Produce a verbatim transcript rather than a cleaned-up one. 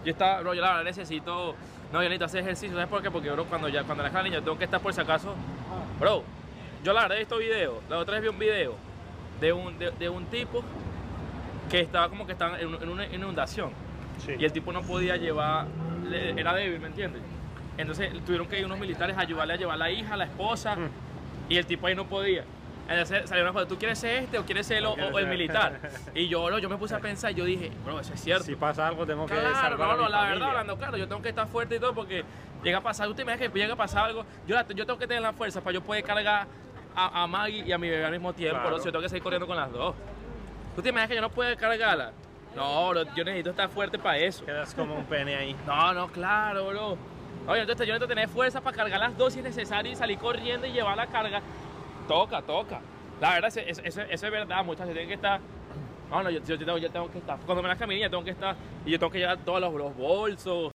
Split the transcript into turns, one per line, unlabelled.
Yo estaba, bro, yo la verdad necesito, no, yo necesito hacer ejercicio, ¿sabes por qué? Porque, bro, cuando ya, cuando la niña, yo tengo que estar por si acaso, bro, yo la verdad he visto videos, la otra vez vi un video de un, de, de un tipo que estaba como que estaba en, en una inundación, sí. Y el tipo no podía llevar, era débil, ¿me entiendes? Entonces tuvieron que ir unos militares a ayudarle a llevar a la hija, a la esposa, mm. y el tipo ahí no podía. Entonces salió una foto, ¿tú quieres ser este o quieres ser el, o, o el militar? Y yo, bro, yo me puse a pensar, yo dije, bro, eso es cierto.
Si pasa algo tengo que
claro,
salvar
no,
a mi
no, la
familia.
verdad, hablando claro, yo tengo que estar fuerte y todo porque llega a pasar, usted me dice que llega a pasar algo, yo, la, yo tengo que tener la fuerza para yo poder cargar a, a Maggie y a mi bebé al mismo tiempo, claro. Bro, si yo tengo que seguir corriendo con las dos. ¿Usted me dice que yo no puedo cargarla? No, bro, yo necesito estar fuerte para eso.
Quedas como un pene ahí.
No, no, claro, bro. Oye, entonces yo necesito tener fuerza para cargar las dos si es necesario y salir corriendo y llevar la carga. Toca, toca. La verdad, eso, eso, eso, eso es verdad, muchachos. Tienen que estar. No, no, yo, yo, tengo, yo tengo que estar. Cuando me las caminillas tengo que estar. Y yo tengo que llevar todos los, los bolsos.